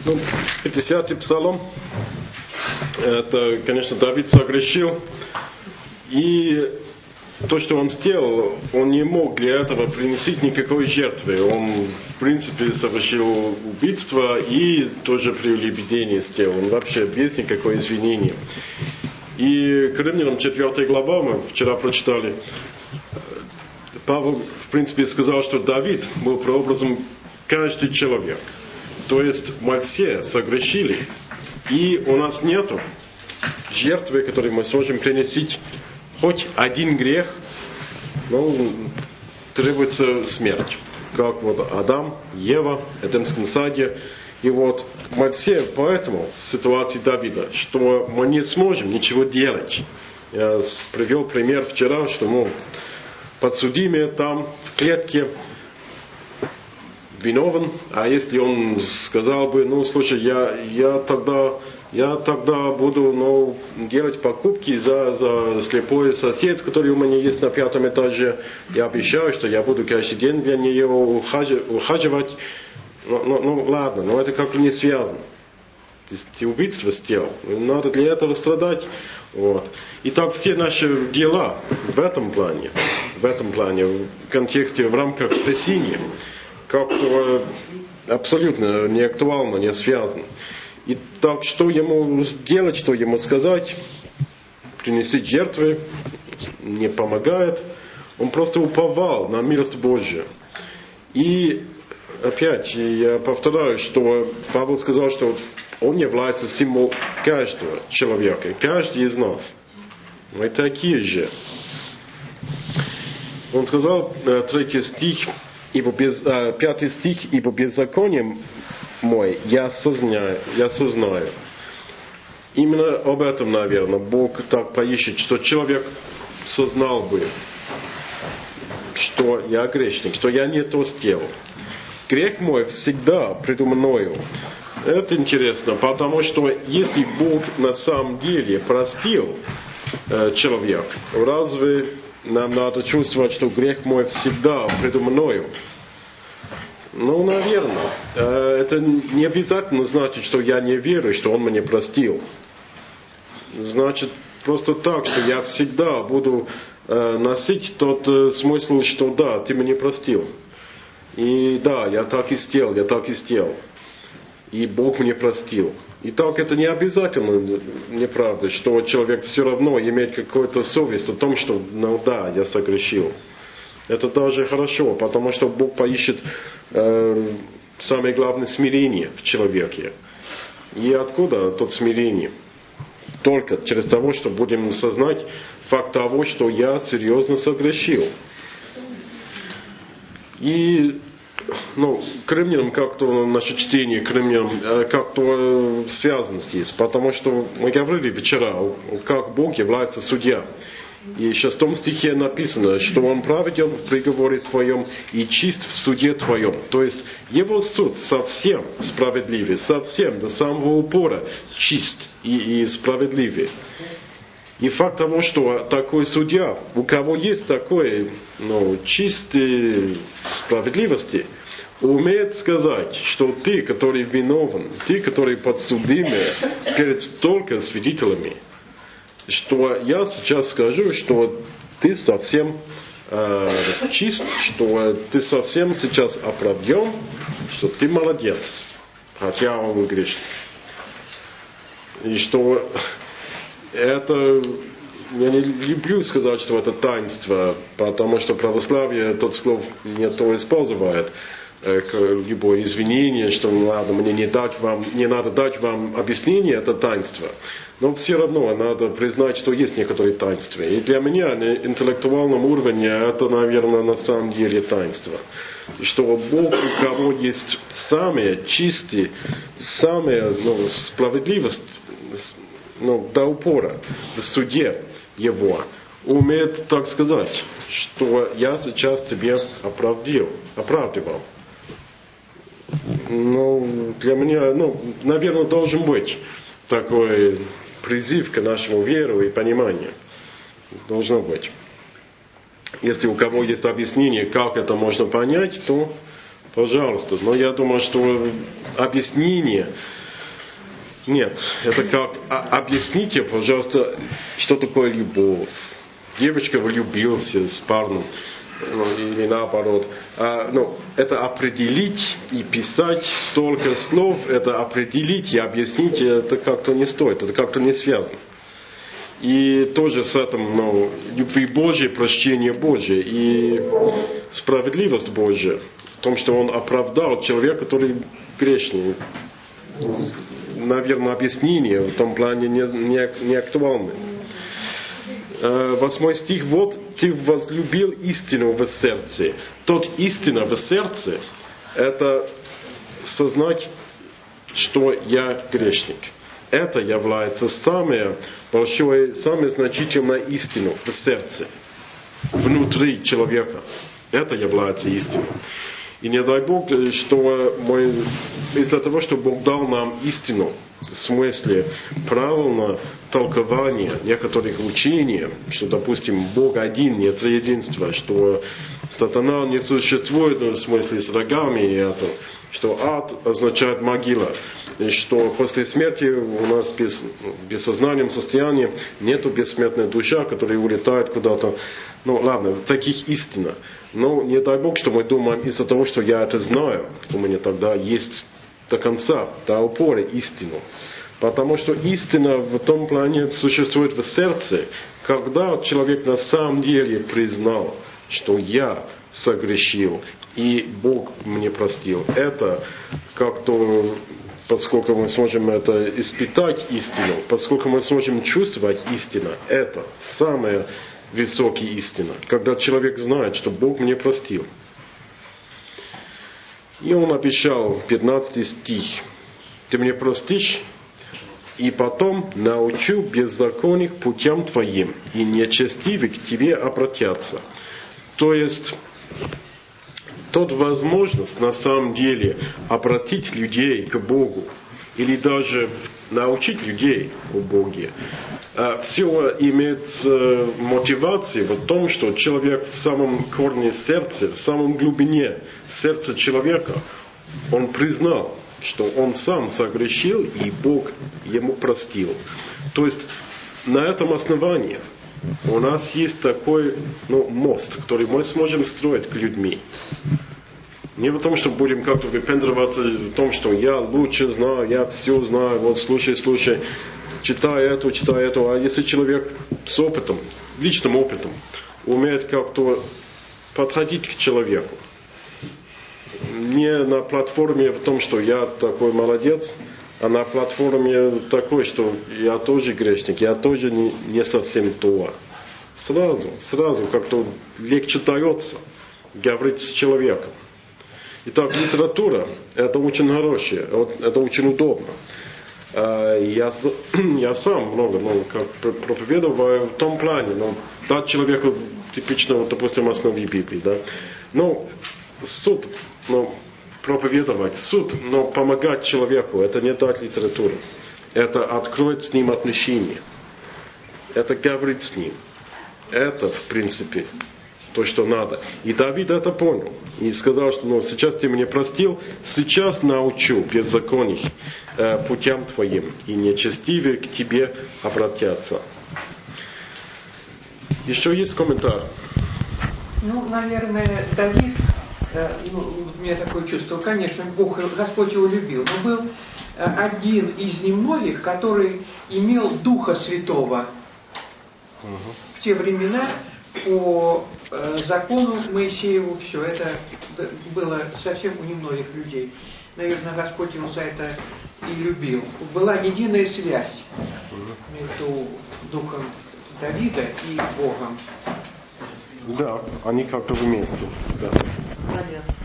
Ну, 50-й псалом, это, конечно, Давид согрешил, и то, что он сделал, он не мог для этого принести никакой жертвы. Он, в принципе, совершил убийство и тоже прелюбодеяние сделал. Он вообще без никакого извинения. И к Римлянам 4 глава мы вчера прочитали. Павел, в принципе, сказал, что Давид был прообразом каждый человек. То есть мы все согрешили, и у нас нету жертвы, которую мы сможем принести. Хоть один грех, требуется смерть. Как вот Адам, Ева, Эдемском саде. И вот мы все поэтому в ситуации Давида, что мы не сможем ничего делать. Я привел пример вчера, что подсудимый там в клетке виновен, а если он сказал бы, слушай, я тогда буду делать покупки за слепой сосед, который у меня есть на 5-м этаже. Я обещаю, что я буду каждый день для нее ухаживать. Ладно, но это как-то не связано. Ты убийство сделал, надо для этого страдать. Вот. И так все наши дела в этом плане, в контексте, в рамках спасения, как-то абсолютно не актуально, не связано. И так, что ему делать, что ему сказать, принести жертвы не помогает. Он просто уповал на милость Божью. И опять, я повторяю, что Павел сказал, что он является символом каждого человека, каждый из нас. Мы такие же. Он сказал, 3 стих, 5 стих, ибо беззаконием мой я сознаю. Именно об этом, наверное, Бог так поищет, что человек сознал бы, что я грешник, что я не то сделал. Грех мой всегда предо мною. Это интересно, потому что если Бог на самом деле простил человека, разве нам надо чувствовать, что грех мой всегда предо мною? Наверное. Это не обязательно значит, что я не верю, что Он меня простил. Значит, просто так, что я всегда буду носить тот смысл, что да, ты меня простил. И да, я так и сделал. И Бог мне простил. И так это не обязательно, неправда, что человек все равно имеет какую-то совесть о том, что, да, я согрешил. Это даже хорошо, потому что Бог поищет самое главное смирение в человеке. И откуда тот смирение? Только через того, что будем осознать факт того, что я серьезно согрешил. И к Римлянам как-то наше чтение к Римлянам как-то связано здесь, потому что мы говорили вчера, как Бог является судья. И в 6 стихе написано, что Он праведен в приговоре Твоем и чист в суде Твоем. То есть Его суд совсем справедливый, совсем до самого упора чист и справедливый. И факт того, что такой судья, у кого есть такой чистой справедливости, умеет сказать, что ты, который виновен, ты, который подсудимый перед столько свидетелями, что я сейчас скажу, что ты совсем чист, что ты совсем сейчас оправден, что ты молодец, хотя он грешник. И что это, я не люблю сказать, что это таинство, потому что православие тот слов не то использует, любое извинение, что мне не надо дать вам объяснение, это таинство. Но все равно надо признать, что есть некоторые таинства. И для меня на интеллектуальном уровне это, наверное, на самом деле таинство. И что Бог, у кого есть самые чистые, самые справедливость, до упора в суде Его, умеет так сказать, что я сейчас тебе оправдывал. Для меня, наверное, должен быть такой призыв к нашему веру и пониманию. Должно быть. Если у кого есть объяснение, как это можно понять, то Пожалуйста. Но я думаю, что объяснение... Нет, это как... Объясните, пожалуйста, что такое любовь. Девочка влюбился с парнем, или наоборот. Это определить и писать столько слов, это определить и объяснить, это как-то не стоит, это как-то не связано. И тоже с этим, любви Божьей, прощение Божье и справедливость Божья в том, что Он оправдал человека, который грешный. Наверное, объяснение в том плане не актуальны. 8 стих. Вот ты возлюбил истину в сердце. Тот истина в сердце, это сознать, что я грешник. Это является самая большая, самая значительная истина в сердце, внутри человека. Это является истиной. И не дай Бог, что из-за того, что Бог дал нам истину, в смысле правильное толкование некоторых учений, что, допустим, Бог один, нет триединства, что сатана не существует в смысле с рогами, что ад означает могила, и что после смерти у нас в бессознательном состоянии нету бессмертной души, которая улетает куда-то. Ладно, таких истин. Но не дай Бог, что мы думаем из-за того, что я это знаю, что у меня тогда есть до конца, до упора истину. Потому что истина в том плане существует в сердце, когда человек на самом деле признал, что я согрешил, и Бог мне простил. Это как-то, поскольку мы сможем это испытать истину, поскольку мы сможем чувствовать истину, это самая высокая истина. Когда человек знает, что Бог мне простил. И он обещал, 15 стих, ты мне простишь, и потом научу беззаконных путям твоим, и нечестивые к тебе обратятся. То есть, тот возможность на самом деле обратить людей к Богу, или даже научить людей о Боге, все имеет мотивацию в том, что человек в самом корне сердца, в самом глубине сердца человека, он признал, что он сам согрешил, и Бог ему простил. То есть, на этом основании у нас есть такой мост, который мы сможем строить к людям. Не в том, что будем как-то выпендриваться в том, что я лучше знаю, я все знаю, вот слушай, читай это. А если человек с опытом, личным опытом, умеет как-то подходить к человеку, не на платформе в том, что я такой молодец, а на платформе такой, что я тоже грешник, я тоже не совсем то. Сразу как-то легче дается говорить с человеком. Итак, литература – это очень хорошее, это очень удобно. Я сам много проповедовал в том плане, дать человеку типично, допустим, основе Библии. Да? Суд, проповедовать, суд, но помогать человеку – это не дать литературу. Это откроет с ним отношения. Это говорить с ним. Это, в принципе, то, что надо. И Давид это понял. И сказал, что сейчас ты меня простил, сейчас научу беззаконных путям твоим, и нечестивые к тебе обратятся. Еще есть комментарий? Наверное, Давид, у меня такое чувство, конечно, Господь его любил, но был один из немногих, который имел Духа Святого в те времена. По закону Моисееву все это было совсем у немногих людей. Наверное, Господь его за это и любил. Была единая связь между Духом Давида и Богом. Да, они как-то вместе. Да. Наверное.